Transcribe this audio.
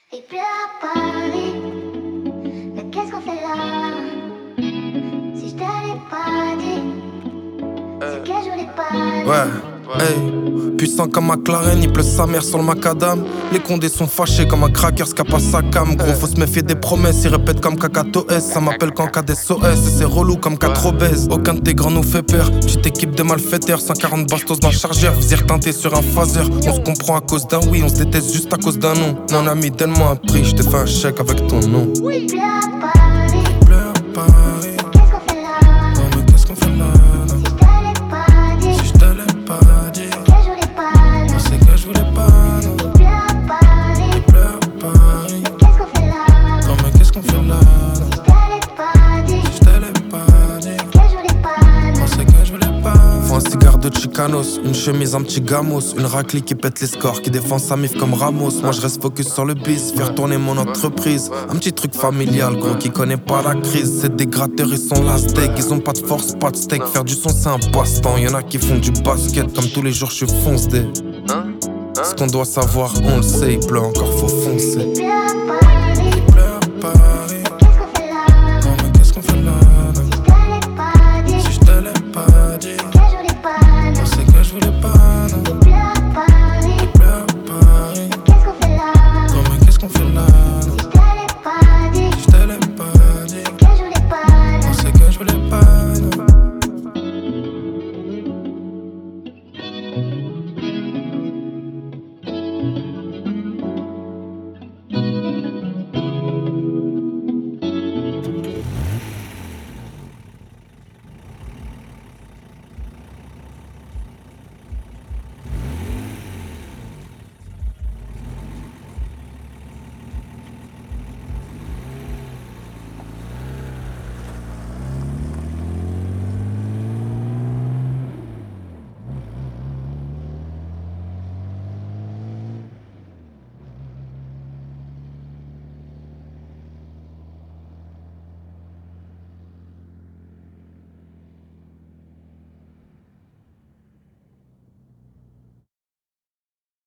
Il pleut à Paris, mais qu'est-ce qu'on fait là? Si je te l'ai pas dit, c'est que je voulais pas dire. Ouais, hey, puissant comme McLaren, il pleut sa mère sur le macadam. Les condés sont fâchés comme un cracker qui a pas sa cam. Gros, faut se méfier des promesses, ils répètent comme Kakatoès. Ça m'appelle qu'en cas d'SOS, et c'est relou comme 4 obèses. Aucun de tes grands nous fait peur, petite équipe de malfaiteurs. 140 bastos dans le chargeur, visir teinté sur un phaser. On se comprend à cause d'un oui, on se déteste juste à cause d'un non. Mon ami, donne-moi un prix, je te fais un chèque avec ton nom. Il pleut à Paris, Il pleut à Paris, qu'est-ce qu'on fait là? oh mais qu'est-ce qu'on fait là? Si je te l'ai pas dit, Si je te l'ai pas dit, c'est que je voulais pas dire. c'est que je voulais pas. Il pleut à Paris, Il pleut à Paris, qu'est-ce qu'on fait là? oh mais qu'est-ce qu'on fait là? Si je te l'ai pas dit, Si je te l'ai pas dit, c'est que je voulais pas dire. c'est que je voulais pas. Faut un cigare de Chicanos, une chemise, un petit gamos, une raclée qui pète les scores, qui défend sa mif comme Ramos. Moi je reste focus sur le biz, faire tourner mon entreprise. Un petit truc familial, gros, qui connaît pas la crise. C'est des gratteurs, ils sont la steak, ils ont pas de force, pas de steak. Faire du son c'est un passe-temps, y'en a qui font du basket. Comme tous les jours je fonce des. Ce qu'on doit savoir, on le sait, il pleut encore, faut foncer. Il pleut à Paris, Il pleut à Paris, qu'est-ce qu'on fait là? oh mais qu'est-ce qu'on fait là? Si je te l'ai pas dit, Si je te l'ai pas dit, c'est que je voulais pas dire. c'est que je voulais pas. Il pleut à Paris, Il pleut à Paris, qu'est-ce qu'on fait là? oh mais qu'est-ce qu'on fait là?